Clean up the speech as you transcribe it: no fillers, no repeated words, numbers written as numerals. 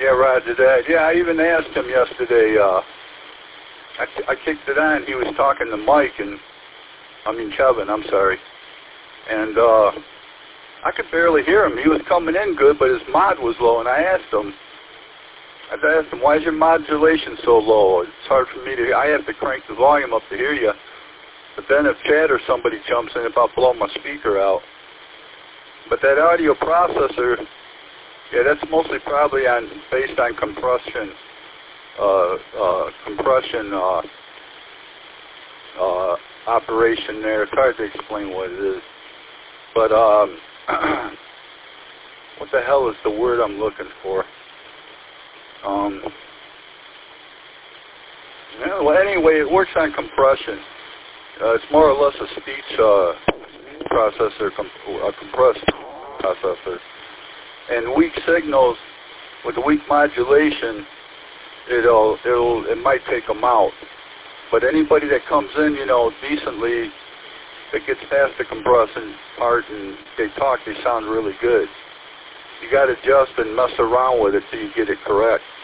Yeah, roger that. Yeah, I even asked him yesterday. I kicked it on. He was talking to Mike, and Kevin, I'm sorry. And I could barely hear him. He was coming in good, but his mod was low, and I asked him, why is your modulation so low? It's hard for me to hear. I have to crank the volume up to hear you. But then if Chad or somebody jumps in, it about blow my speaker out. But that audio processor, yeah, that's mostly probably based on compression operation there. It's hard to explain what it is. But what the hell is the word I'm looking for? Well, anyway, it works on compression. It's more or less a speech processor, a compressed processor. And weak signals, with the weak modulation, it might take them out. But anybody that comes in, decently, that gets past the compression part and they talk, they sound really good. You got to adjust and mess around with it till you get it correct.